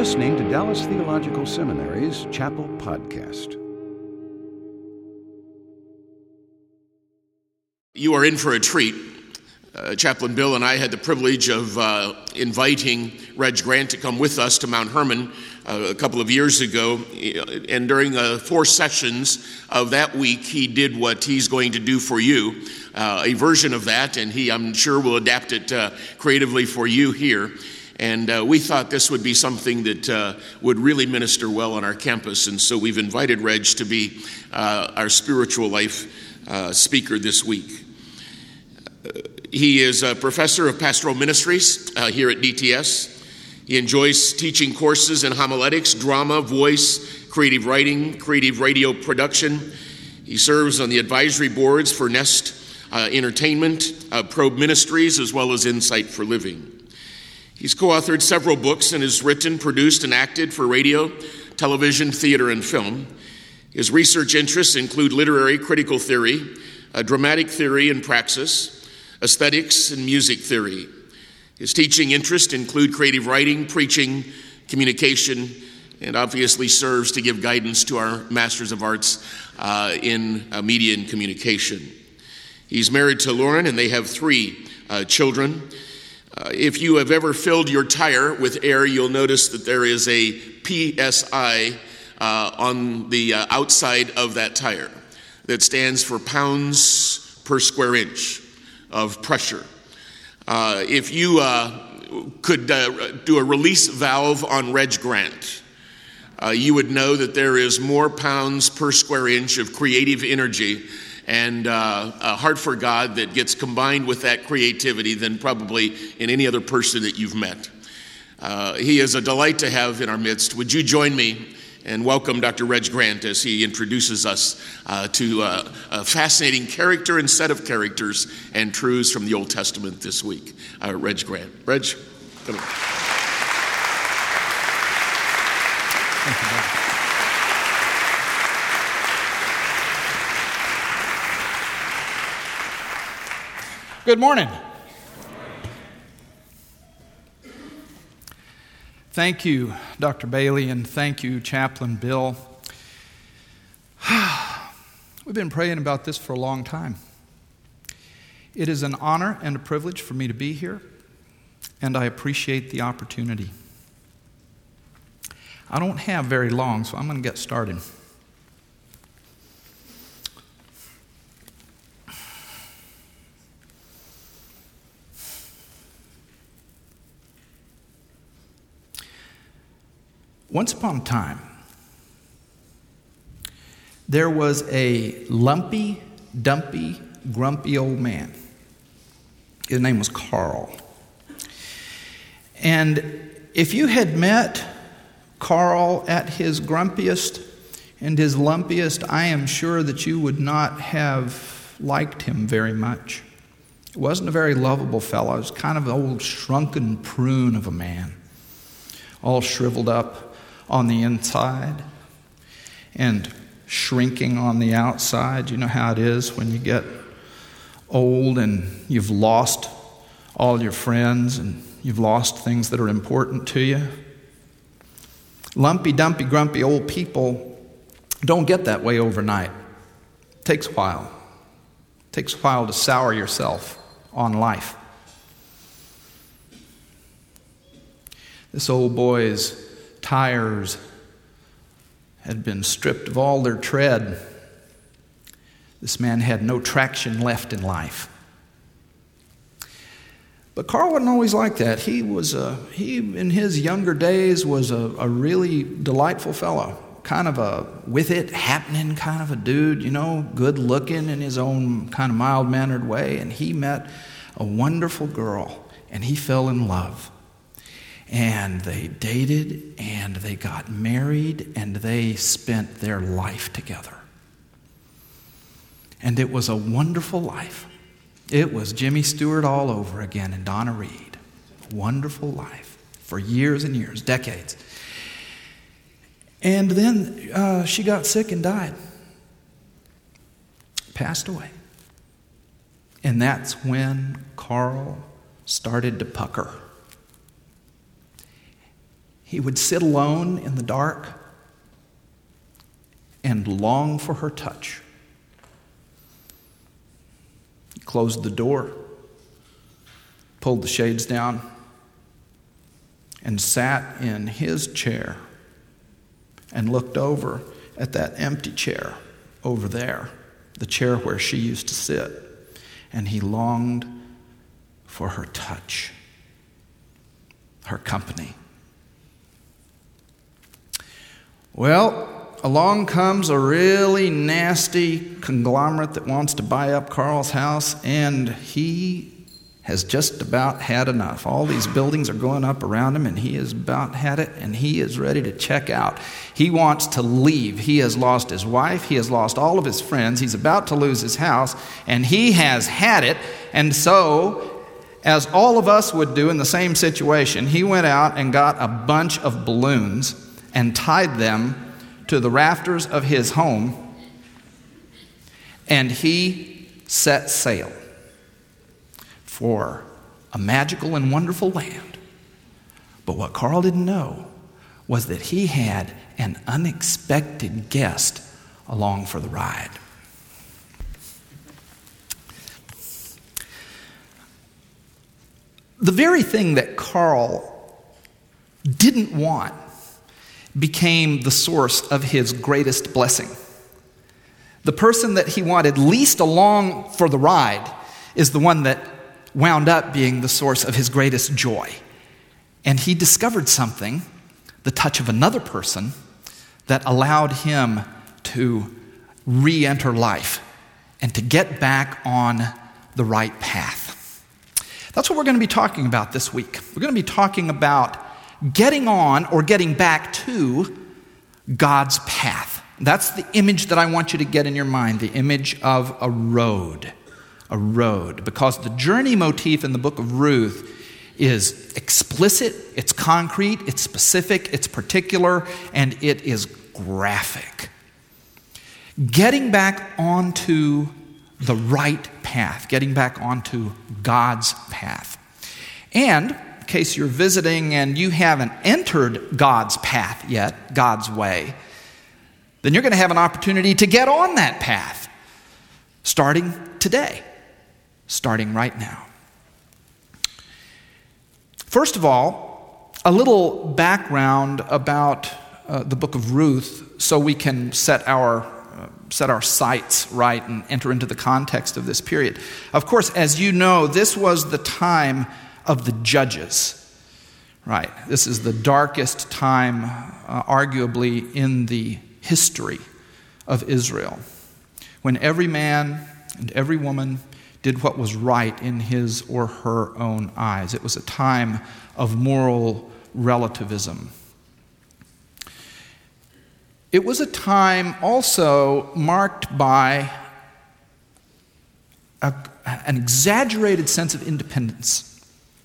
listening to Dallas Theological Seminary's Chapel Podcast. You are in for a treat. Chaplain Bill and I had the privilege of inviting Reg Grant to come with us to Mount Hermon a couple of years ago. And during 4 sessions of that week, he did what he's going to do for you, a version of that, and he, I'm sure, will adapt it creatively for you here. And we thought this would be something that would really minister well on our campus. And so we've invited Reg to be our spiritual life speaker this week. He is a professor of pastoral ministries here at DTS. He enjoys teaching courses in homiletics, drama, voice, creative writing, creative radio production. He serves on the advisory boards for Nest Entertainment, Probe Ministries, as well as Insight for Living. He's co-authored several books and has written, produced, and acted for radio, television, theater, and film. His research interests include literary critical theory, dramatic theory and praxis, aesthetics, and music theory. His teaching interests include creative writing, preaching, communication, and obviously serves to give guidance to our Masters of Arts in Media and Communication. He's married to Lauren, and they have 3 children. If you have ever filled your tire with air, you'll notice that there is a PSI on the outside of that tire that stands for pounds per square inch of pressure. If you could do a release valve on Reg Grant, you would know that there is more pounds per square inch of creative energy and a heart for God that gets combined with that creativity than probably in any other person that you've met. He is a delight to have in our midst. Would you join me and welcome Dr. Reg Grant as he introduces us to a fascinating character and set of characters and truths from the Old Testament this week. Reg Grant. Reg, come on. Thank you, Dr. Good morning. Thank you, Dr. Bailey, and thank you, Chaplain Bill. We've been praying about this for a long time. It is an honor and a privilege for me to be here, and I appreciate the opportunity. I don't have very long, so I'm going to get started. Once upon a time, there was a lumpy, dumpy, grumpy old man. His name was Carl. And if you had met Carl at his grumpiest and his lumpiest, I am sure that you would not have liked him very much. He wasn't a very lovable fellow. He was kind of an old shrunken prune of a man, all shriveled up on the inside and shrinking on the outside. You know how it is when you get old and you've lost all your friends and you've lost things that are important to you. Lumpy, dumpy, grumpy old people don't get that way overnight. It takes a while. It takes a while to sour yourself on life. This old boy's tires had been stripped of all their tread. This man had no traction left in life. But Carl wasn't always like that. He in his younger days was a really delightful fellow, kind of a with it happening kind of a dude, good looking in his own kind of mild-mannered way. And he met a wonderful girl, and he fell in love. And they dated, and they got married, and they spent their life together. And it was a wonderful life. It was Jimmy Stewart all over again and Donna Reed. Wonderful life for years and years, decades. And then she got sick and died. Passed away. And that's when Carl started to pucker. he would sit alone in the dark and long for her touch. He closed the door, pulled the shades down, and sat in his chair and looked over at that empty chair over there, the chair where she used to sit, and he longed for her touch, her company. Well, along comes a really nasty conglomerate that wants to buy up Carl's house, and he has just about had enough. All these buildings are going up around him, and he has about had it, and he is ready to check out. He wants to leave. He has lost his wife. He has lost all of his friends. He's about to lose his house, and he has had it. And so, as all of us would do in the same situation, he went out and got a bunch of balloons and tied them to the rafters of his home, and he set sail for a magical and wonderful land. But what Carl didn't know was that he had an unexpected guest along for the ride. The very thing that Carl didn't want became the source of his greatest blessing. The person that he wanted least along for the ride is the one that wound up being the source of his greatest joy. And he discovered something, the touch of another person, that allowed him to re-enter life and to get back on the right path. That's what we're going to be talking about this week. We're going to be talking about getting on or getting back to God's path. That's the image that I want you to get in your mind, the image of a road. A road, because the journey motif in the book of Ruth is explicit, it's concrete, it's specific, it's particular, and it is graphic. Getting back onto the right path, getting back onto God's path. And in case you're visiting and you haven't entered God's path yet, God's way, then you're going to have an opportunity to get on that path, starting today. Starting right now. First of all, a little background about the book of Ruth so we can set our sights right and enter into the context of this period. Of course, as you know, this was the time of the judges. Right. This is the darkest time, arguably, in the history of Israel, when every man and every woman did what was right in his or her own eyes. It was a time of moral relativism. It was a time also marked by an exaggerated sense of independence.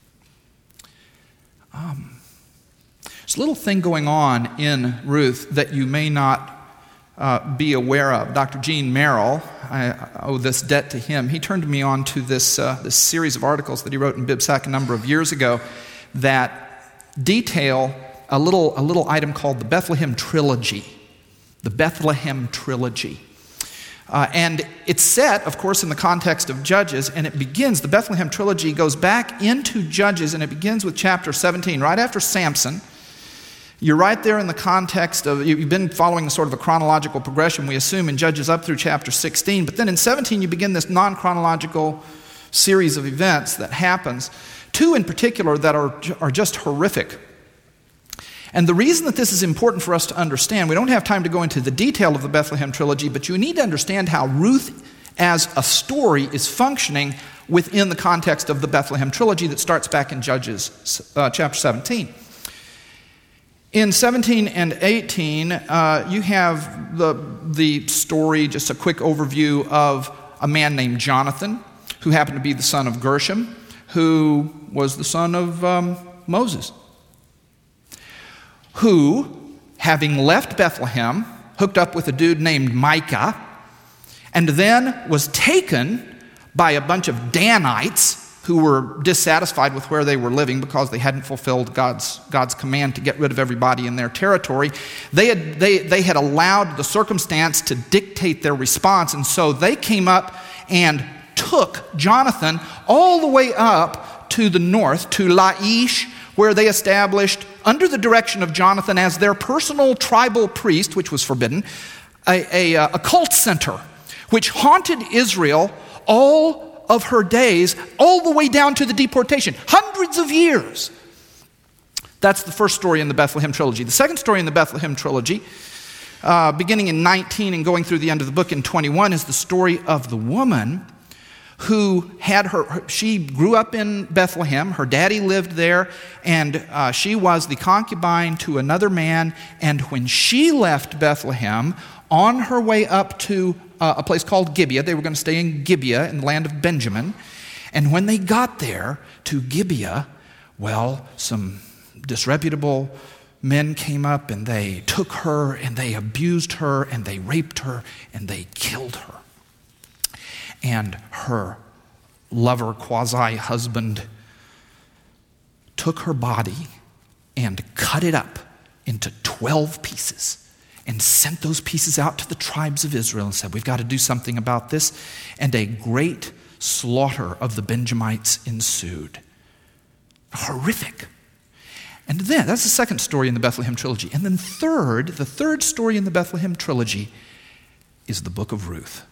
There's a little thing going on in Ruth that you may not be aware of. Dr. Gene Merrill, I owe this debt to him. He turned me on to this series of articles that he wrote in BibSac a number of years ago that detail a little item called the Bethlehem Trilogy. The Bethlehem Trilogy. And it's set, of course, in the context of Judges, and it begins, the Bethlehem Trilogy goes back into Judges, and it begins with chapter 17, right after Samson. You're right there in the context of, you've been following sort of a chronological progression, we assume, in Judges up through chapter 16. But then in 17, you begin this non-chronological series of events that happens. Two in particular that are just horrific. And the reason that this is important for us to understand, we don't have time to go into the detail of the Bethlehem Trilogy, but you need to understand how Ruth as a story is functioning within the context of the Bethlehem Trilogy that starts back in Judges chapter 17. In 17 and 18, you have the story, just a quick overview of a man named Jonathan, who happened to be the son of Gershom, who was the son of Moses, who, having left Bethlehem, hooked up with a dude named Micah, and then was taken by a bunch of Danites who were dissatisfied with where they were living because they hadn't fulfilled God's command to get rid of everybody in their territory. They had allowed the circumstance to dictate their response, and so they came up and took Jonathan all the way up to the north, to Laish, where they established, under the direction of Jonathan as their personal tribal priest, which was forbidden, a cult center, which haunted Israel all of her days, all the way down to the deportation, hundreds of years. That's the first story in the Bethlehem trilogy. The second story in the Bethlehem trilogy, beginning in 19 and going through the end of the book in 21, is the story of the woman who had she grew up in Bethlehem. Her daddy lived there, and she was the concubine to another man. And when she left Bethlehem, on her way up to a place called Gibeah, they were going to stay in Gibeah in the land of Benjamin. And when they got there to Gibeah, well, some disreputable men came up and they took her and they abused her and they raped her and they killed her. And her lover, quasi-husband, took her body and cut it up into 12 pieces and sent those pieces out to the tribes of Israel and said, we've got to do something about this. And a great slaughter of the Benjamites ensued. Horrific. And then, that's the second story in the Bethlehem trilogy. And then the third story in the Bethlehem trilogy is the book of Ruth.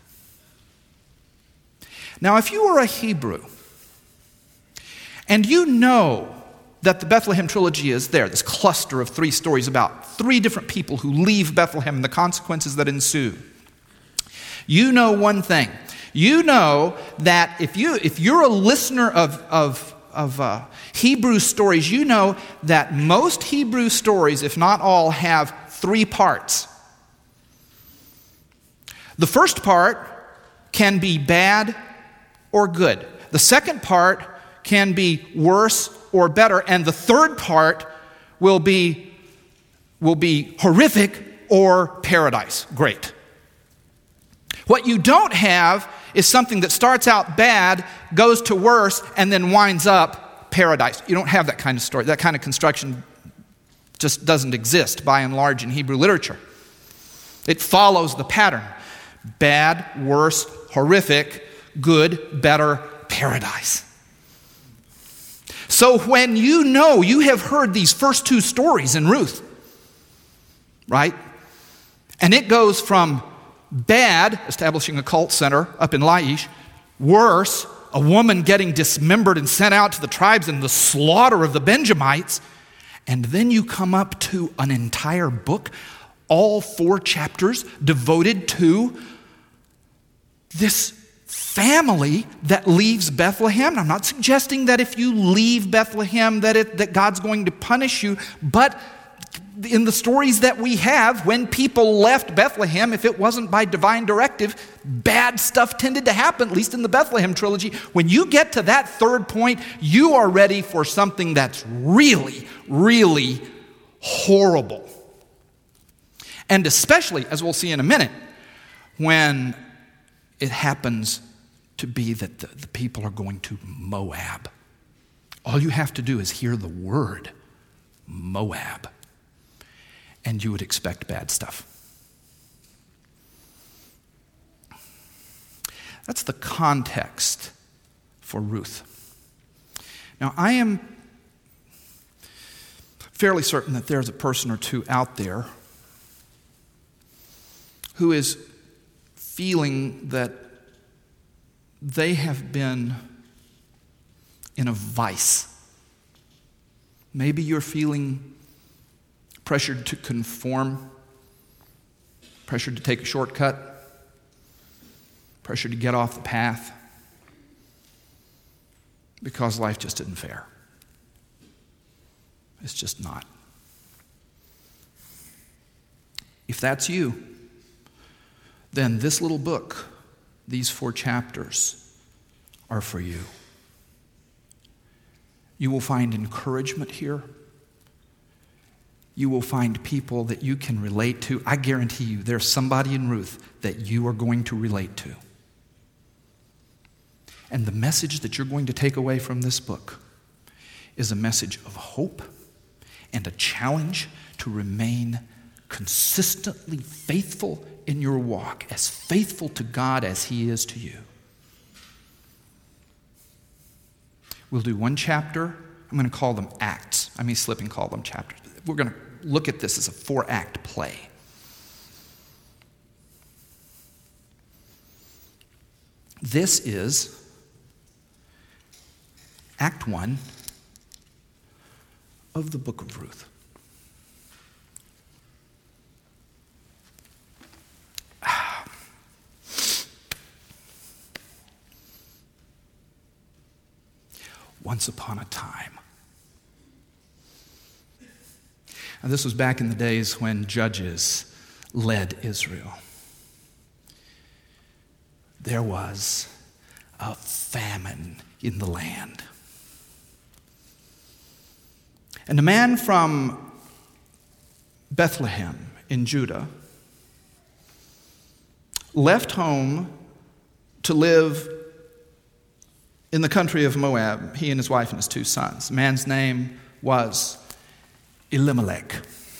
Now, if you are a Hebrew, and you know that the Bethlehem trilogy is there, this cluster of 3 stories about 3 different people who leave Bethlehem and the consequences that ensue, you know one thing. You know that if you're a listener of Hebrew stories, you know that most Hebrew stories, if not all, have 3 parts. The first part can be bad or good. The second part can be worse or better, and the third part will be horrific or paradise. Great. What you don't have is something that starts out bad, goes to worse, and then winds up paradise. You don't have that kind of story. That kind of construction just doesn't exist by and large in Hebrew literature. It follows the pattern. Bad, worse, horrific, good, better, paradise. So when you have heard these first 2 stories in Ruth, right? And it goes from bad, establishing a cult center up in Laish, worse, a woman getting dismembered and sent out to the tribes and the slaughter of the Benjamites, and then you come up to an entire book, all 4 chapters devoted to this family that leaves Bethlehem. I'm not suggesting that if you leave Bethlehem that God's going to punish you, but in the stories that we have, when people left Bethlehem, if it wasn't by divine directive, bad stuff tended to happen, at least in the Bethlehem trilogy. When you get to that third point, you are ready for something that's really, really horrible. And especially, as we'll see in a minute, when it happens to be that the people are going to Moab. All you have to do is hear the word Moab, and you would expect bad stuff. That's the context for Ruth. Now, I am fairly certain that there's a person or two out there who is feeling that they have been in a vice. Maybe you're feeling pressured to conform, pressured to take a shortcut, pressured to get off the path because life just isn't fair. It's just not. If that's you, then this little book, these 4 chapters, are for you. You will find encouragement here. You will find people that you can relate to. I guarantee you there's somebody in Ruth that you are going to relate to. And the message that you're going to take away from this book is a message of hope and a challenge to remain consistently faithful in your walk, as faithful to God as He is to you. We'll do one chapter. I'm going to call them acts. I may slip and call them chapters. We're going to look at this as a 4-act play. This is Act 1 of the book of Ruth. Once upon a time. Now, this was back in the days when judges led Israel. There was a famine in the land. And a man from Bethlehem in Judah left home to live in the country of Moab, he and his wife and his 2 sons. The man's name was Elimelech.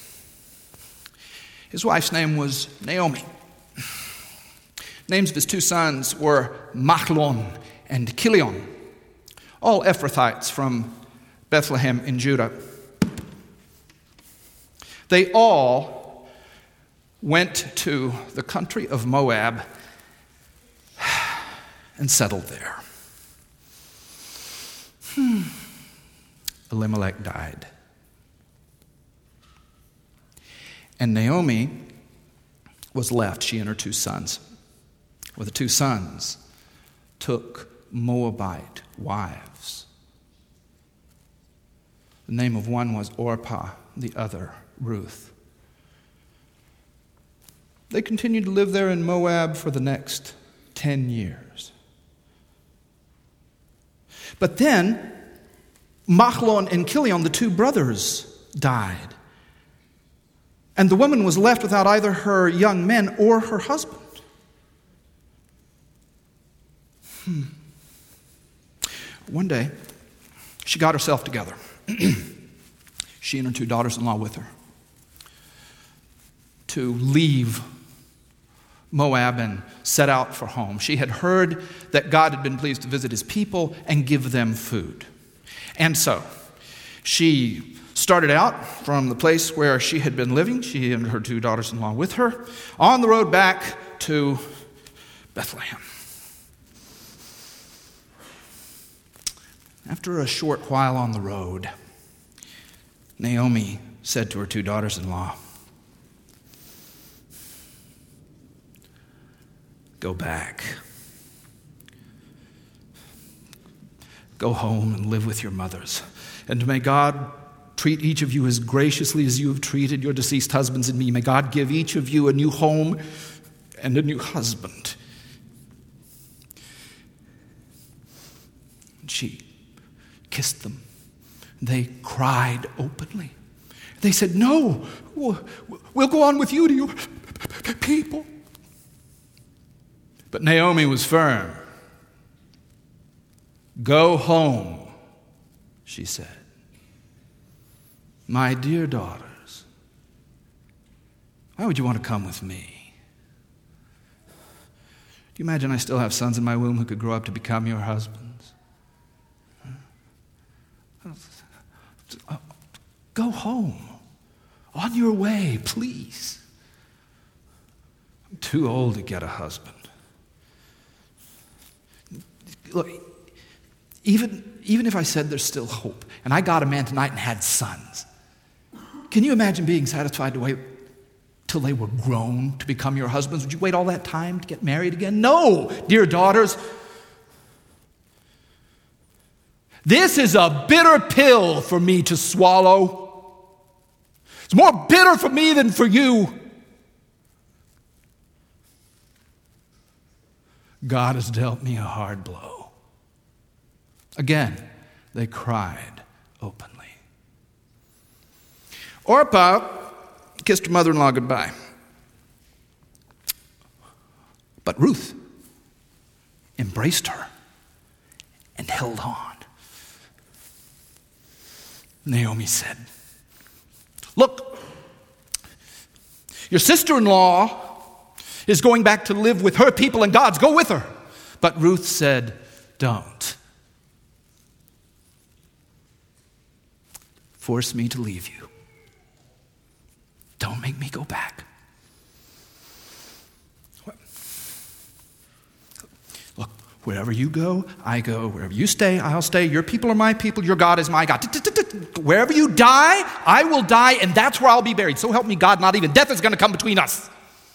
His wife's name was Naomi. Names of his 2 sons were Machlon and Kilion, all Ephrathites from Bethlehem in Judah. They all went to the country of Moab and settled there. Elimelech died. And Naomi was left, she and her 2 sons. Well, the 2 sons took Moabite wives. The name of one was Orpah, the other Ruth. They continued to live there in Moab for the next 10 years. But then, Machlon and Kilion, the 2 brothers, died. And the woman was left without either her young men or her husband. One day, she got herself together. She and her 2 daughters-in-law with her, to leave Moab and set out for home. She had heard that God had been pleased to visit His people and give them food. And so, she started out from the place where she had been living, she and her 2 daughters-in-law with her, on the road back to Bethlehem. After a short while on the road, Naomi said to her 2 daughters-in-law, "Go back. Go home and live with your mothers. And may God treat each of you as graciously as you have treated your deceased husbands and me. May God give each of you a new home and a new husband." And she kissed them. They cried openly. They said, "No, we'll go on with you to your people." But Naomi was firm. "Go home," she said. "My dear daughters, why would you want to come with me? Do you imagine I still have sons in my womb who could grow up to become your husbands? Go home. On your way, please. I'm too old to get a husband." Look, even if I said there's still hope, and I got a man tonight and had sons, can you imagine being satisfied to wait till they were grown to become your husbands? Would you wait all that time to get married again? No, dear daughters. This is a bitter pill for me to swallow. It's more bitter for me than for you. God has dealt me a hard blow. Again, they cried openly. Orpah kissed her mother-in-law goodbye. But Ruth embraced her and held on. Naomi said, "Look, your sister-in-law is going back to live with her people and God's. Go with her." But Ruth said, "Don't force me to leave you. Don't make me go back. Look, wherever you go, I go. Wherever you stay, I'll stay. Your people are my people. Your God is my God. Wherever you die, I will die, and that's where I'll be buried. So help me God, not even death is going to come between us."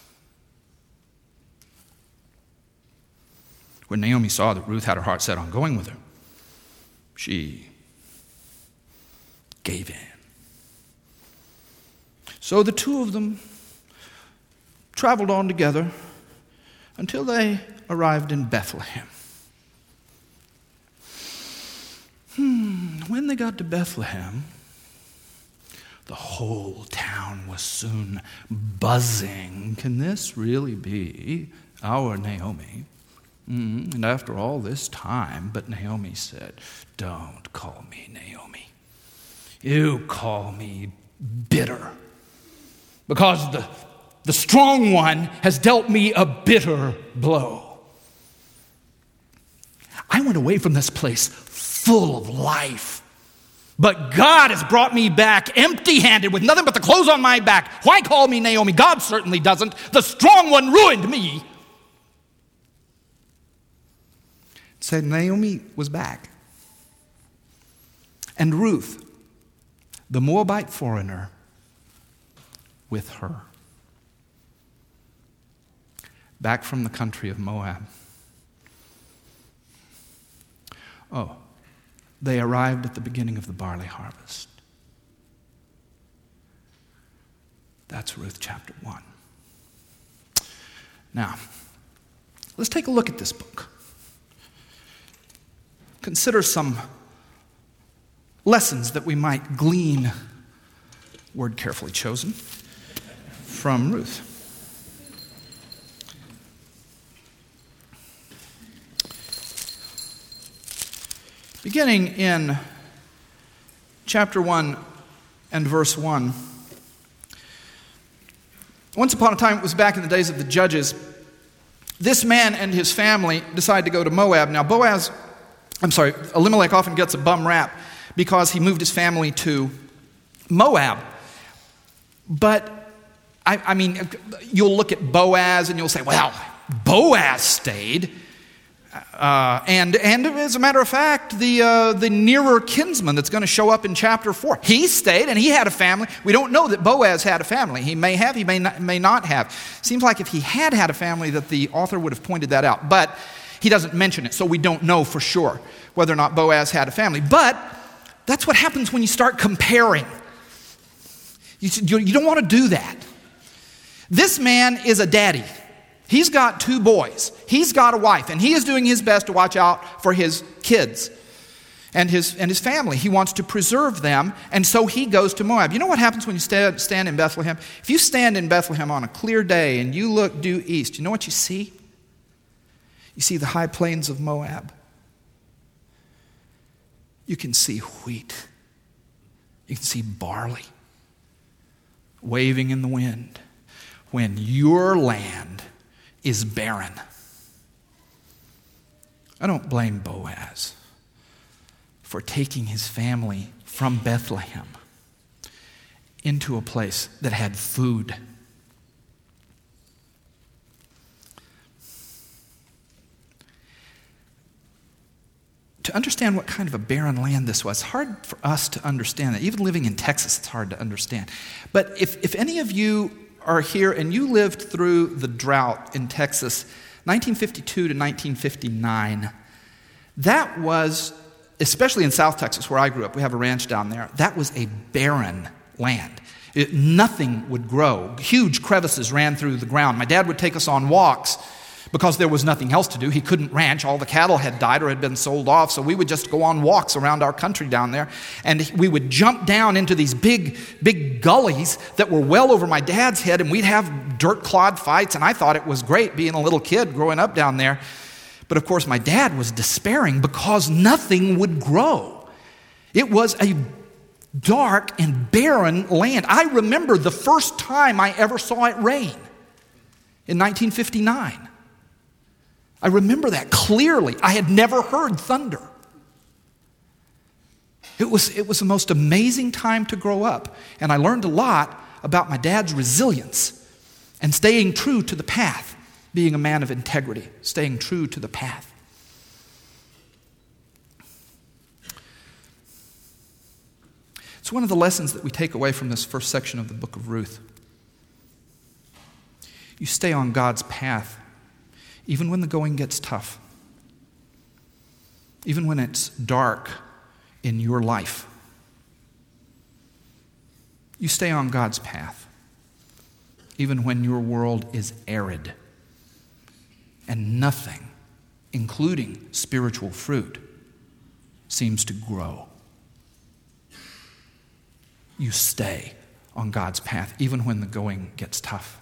When Naomi saw that Ruth had her heart set on going with her, she gave in. So the two of them traveled on together until they arrived in Bethlehem. When they got to Bethlehem, the whole town was soon buzzing. Can this really be our Naomi? And after all this time, but Naomi said, "Don't call me Naomi. You call me bitter, because the strong one has dealt me a bitter blow. I went away from this place full of life, but God has brought me back empty-handed with nothing but the clothes on my back. Why call me Naomi? God certainly doesn't. The strong one ruined me." Said Naomi was back. And Ruth, the Moabite foreigner, with her. Back from the country of Moab. Oh, they arrived at the beginning of the barley harvest. That's Ruth chapter 1. Now, let's take a look at this book. Consider some lessons that we might glean, word carefully chosen, from Ruth. Beginning in chapter 1 and verse 1. Once upon a time, it was back in the days of the judges, this man and his family decided to go to Moab. Now Elimelech often gets a bum rap because he moved his family to Moab. But, I mean, you'll look at Boaz and you'll say, well, Boaz stayed. And as a matter of fact, the nearer kinsman that's going to show up in chapter 4, he stayed and he had a family. We don't know that Boaz had a family. He may have, he may not have. Seems like if he had a family that the author would have pointed that out. But he doesn't mention it, so we don't know for sure whether or not Boaz had a family. But that's what happens when you start comparing. You don't want to do that. This man is a daddy. He's got 2 boys. He's got a wife, and he is doing his best to watch out for his kids and his family. He wants to preserve them, and so he goes to Moab. You know what happens when you stand in Bethlehem? If you stand in Bethlehem on a clear day and you look due east, you know what you see? You see the high plains of Moab. You can see wheat. You can see barley waving in the wind when your land is barren. I don't blame Boaz for taking his family from Bethlehem into a place that had food. To understand what kind of a barren land this was, it's hard for us to understand that. Even living in Texas, it's hard to understand. But if any of you are here and you lived through the drought in Texas, 1952 to 1959, that was, especially in South Texas where I grew up, we have a ranch down there, that was a barren land. Nothing would grow. Huge crevices ran through the ground. My dad would take us on walks because there was nothing else to do. He couldn't ranch. All the cattle had died or had been sold off, so we would just go on walks around our country down there, and we would jump down into these big gullies that were well over my dad's head, and we'd have dirt clod fights, and I thought it was great being a little kid growing up down there. But of course, my dad was despairing because nothing would grow. It was a dark and barren land. I remember the first time I ever saw it rain in 1959. I remember that clearly. I had never heard thunder. It was the most amazing time to grow up, and I learned a lot about my dad's resilience and staying true to the path, being a man of integrity, staying true to the path. It's one of the lessons that we take away from this first section of the book of Ruth. You stay on God's path, even when the going gets tough, even when it's dark in your life. You stay on God's path, even when your world is arid and nothing, including spiritual fruit, seems to grow. You stay on God's path, even when the going gets tough.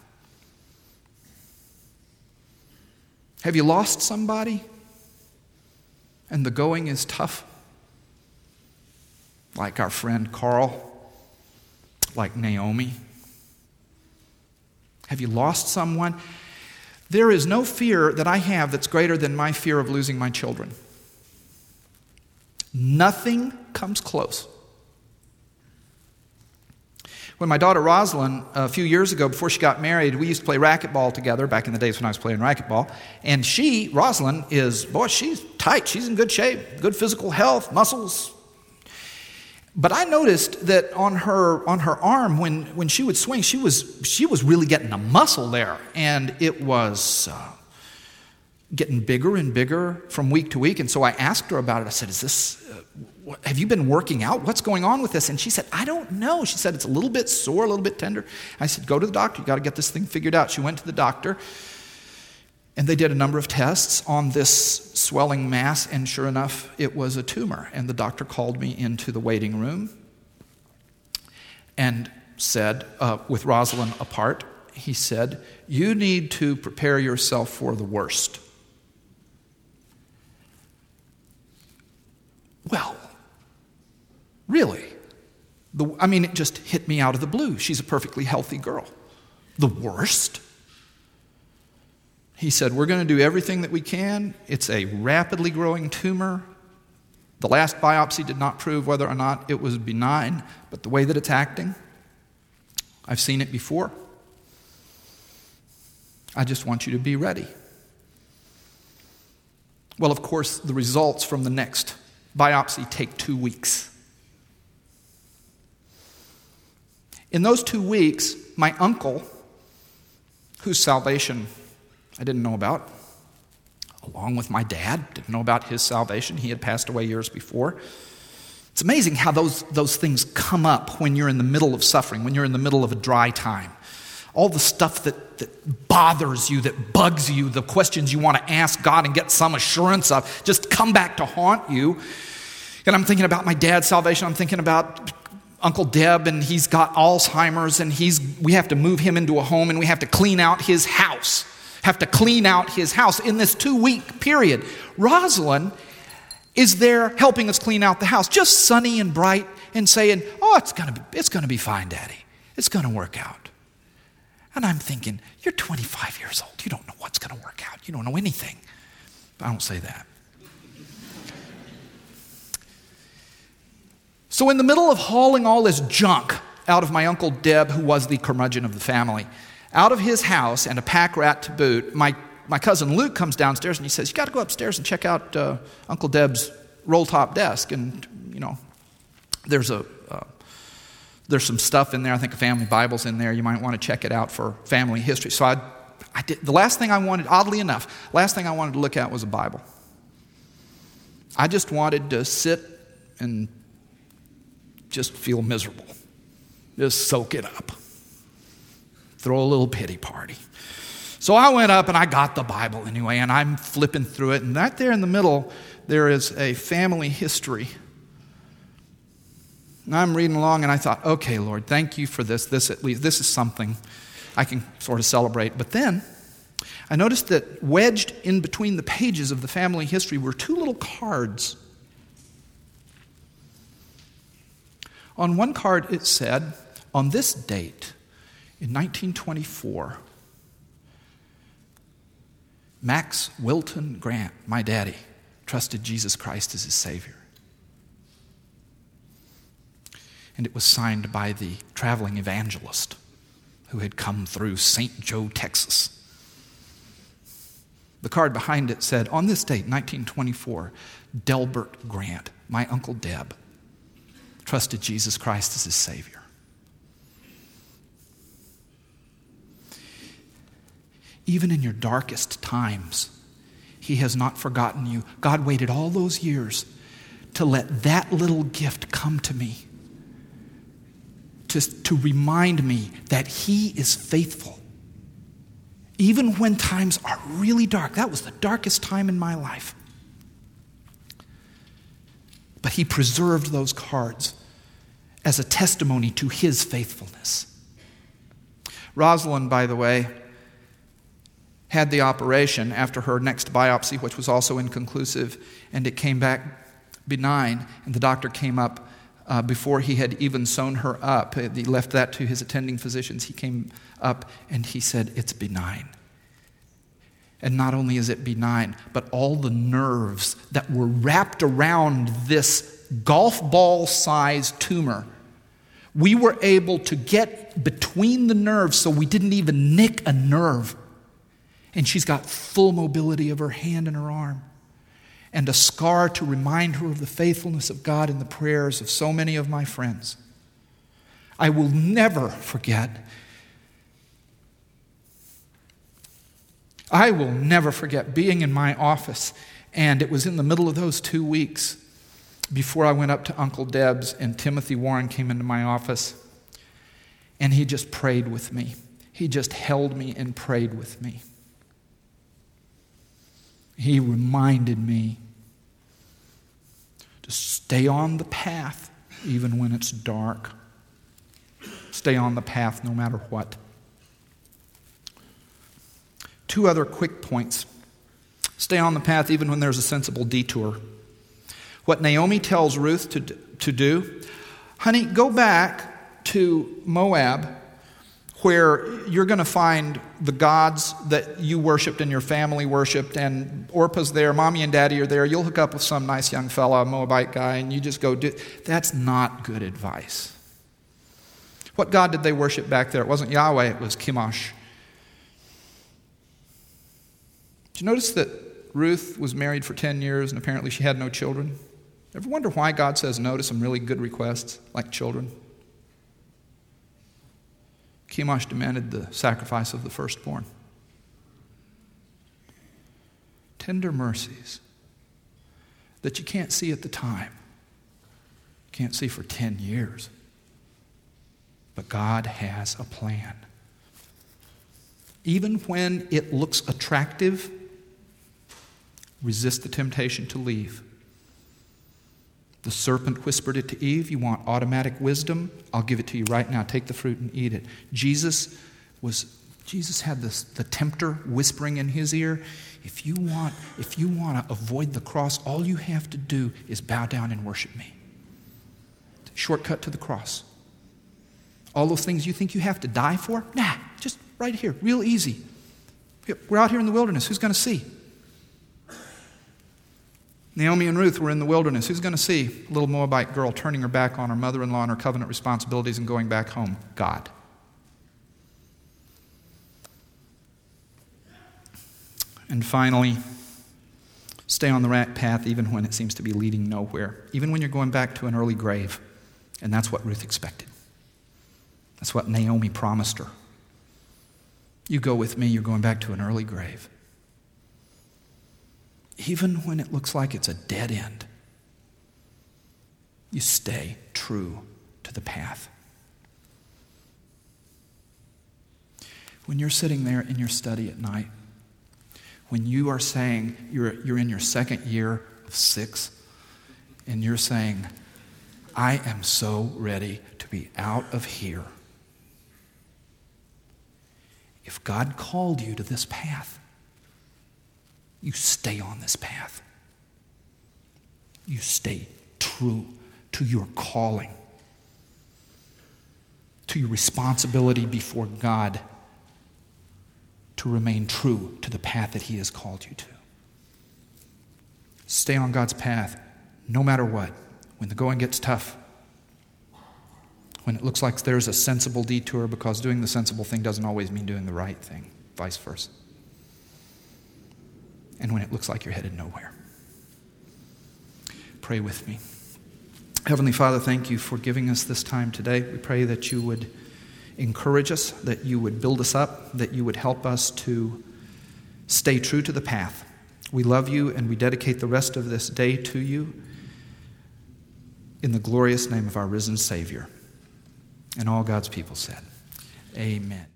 Have you lost somebody and the going is tough? Like our friend Carl, like Naomi. Have you lost someone? There is no fear that I have that's greater than my fear of losing my children. Nothing comes close. When my daughter Rosalind, a few years ago, before she got married, we used to play racquetball together back in the days when I was playing racquetball. And Rosalind she's tight. She's in good shape, good physical health, muscles. But I noticed that on her arm, when she would swing, she was really getting a muscle there. And it was getting bigger and bigger from week to week. And so I asked her about it. I said, have you been working out? What's going on with this? And she said, I don't know. She said, it's a little bit sore, a little bit tender. I said, go to the doctor. You got to get this thing figured out. She went to the doctor, and they did a number of tests on this swelling mass, and sure enough, it was a tumor. And the doctor called me into the waiting room and said, with Rosalind apart, he said, you need to prepare yourself for the worst. Well, really? It just hit me out of the blue. She's a perfectly healthy girl. The worst? He said, we're going to do everything that we can. It's a rapidly growing tumor. The last biopsy did not prove whether or not it was benign, but the way that it's acting, I've seen it before. I just want you to be ready. Well, of course, the results from the next biopsy take 2 weeks. In those 2 weeks, my uncle, whose salvation I didn't know about, along with my dad, didn't know about his salvation. He had passed away years before. It's amazing how those things come up when you're in the middle of suffering, when you're in the middle of a dry time. All the stuff that bothers you, that bugs you, the questions you want to ask God and get some assurance of, just come back to haunt you. And I'm thinking about my dad's salvation. I'm thinking about Uncle Deb, and he's got Alzheimer's, and we have to move him into a home, and we have to clean out his house. In this 2-week period. Rosalind is there helping us clean out the house, just sunny and bright and saying, oh, it's gonna be fine, Daddy. It's gonna work out. And I'm thinking, you're 25 years old. You don't know what's gonna work out. You don't know anything. I don't say that. So in the middle of hauling all this junk out of my Uncle Deb, who was the curmudgeon of the family, out of his house, and a pack rat to boot, my cousin Luke comes downstairs and he says, you got to go upstairs and check out Uncle Deb's roll-top desk. And, there's some stuff in there. I think a family Bible's in there. You might want to check it out for family history. So I did. The last thing I wanted, oddly enough, to look at was a Bible. I just wanted to sit and just feel miserable. Just soak it up. Throw a little pity party. So I went up and I got the Bible anyway, and I'm flipping through it, and right there in the middle, there is a family history. And I'm reading along, and I thought, okay, Lord, thank you for this. This at least, this is something I can sort of celebrate. But then, I noticed that wedged in between the pages of the family history were two little cards. On one card it said, on this date in 1924, Max Wilton Grant, my daddy, trusted Jesus Christ as his Savior. And it was signed by the traveling evangelist who had come through St. Joe, Texas. The card behind it said, on this date, 1924, Delbert Grant, my Uncle Deb, trusted Jesus Christ as his Savior. Even in your darkest times, He has not forgotten you. God waited all those years to let that little gift come to me, to remind me that He is faithful. Even when times are really dark. That was the darkest time in my life. But He preserved those cards as a testimony to His faithfulness. Rosalind, by the way, had the operation after her next biopsy, which was also inconclusive, and it came back benign. And the doctor came up before he had even sewn her up. He left that to his attending physicians. He came up and he said, it's benign. And not only is it benign, but all the nerves that were wrapped around this golf ball-sized tumor, we were able to get between the nerves so we didn't even nick a nerve. And she's got full mobility of her hand and her arm, and a scar to remind her of the faithfulness of God in the prayers of so many of my friends. I will never forget. I will never forget being in my office, and it was in the middle of those 2 weeks before I went up to Uncle Deb's, and Timothy Warren came into my office, and he just prayed with me. He just held me and prayed with me. He reminded me to stay on the path even when it's dark. Stay on the path no matter what. 2 other quick points. Stay on the path even when there's a sensible detour. What Naomi tells Ruth to do, honey, go back to Moab, where you're going to find the gods that you worshipped and your family worshipped, and Orpah's there, Mommy and Daddy are there. You'll hook up with some nice young fella, a Moabite guy, and you just go do. That's not good advice. What god did they worship back there? It wasn't Yahweh, it was Chemosh. Did you notice that Ruth was married for 10 years and apparently she had no children? Ever wonder why God says no to some really good requests, like children? Chemosh demanded the sacrifice of the firstborn. Tender mercies that you can't see at the time. Can't see for 10 years. But God has a plan. Even when it looks attractive, resist the temptation to leave. The serpent whispered it to Eve, you want automatic wisdom? I'll give it to you right now. Take the fruit and eat it. Jesus had the tempter whispering in his ear, if you want to avoid the cross, all you have to do is bow down and worship me. Shortcut to the cross. All those things you think you have to die for? Nah, just right here, real easy. We're out here in the wilderness. Who's going to see? Naomi and Ruth were in the wilderness. Who's going to see a little Moabite girl turning her back on her mother-in-law and her covenant responsibilities and going back home? God. And finally, stay on the right path even when it seems to be leading nowhere. Even when you're going back to an early grave. And that's what Ruth expected. That's what Naomi promised her. You go with me, you're going back to an early grave. Even when it looks like it's a dead end, you stay true to the path. When you're sitting there in your study at night, when you are saying, you're in your second year of 6, and you're saying, I am so ready to be out of here. If God called you to this path, you stay on this path. You stay true to your calling, to your responsibility before God to remain true to the path that He has called you to. Stay on God's path no matter what. When the going gets tough, when it looks like there's a sensible detour, because doing the sensible thing doesn't always mean doing the right thing, vice versa. And when it looks like you're headed nowhere. Pray with me. Heavenly Father, thank you for giving us this time today. We pray that you would encourage us, that you would build us up, that you would help us to stay true to the path. We love you and we dedicate the rest of this day to you in the glorious name of our risen Savior. And all God's people said, amen.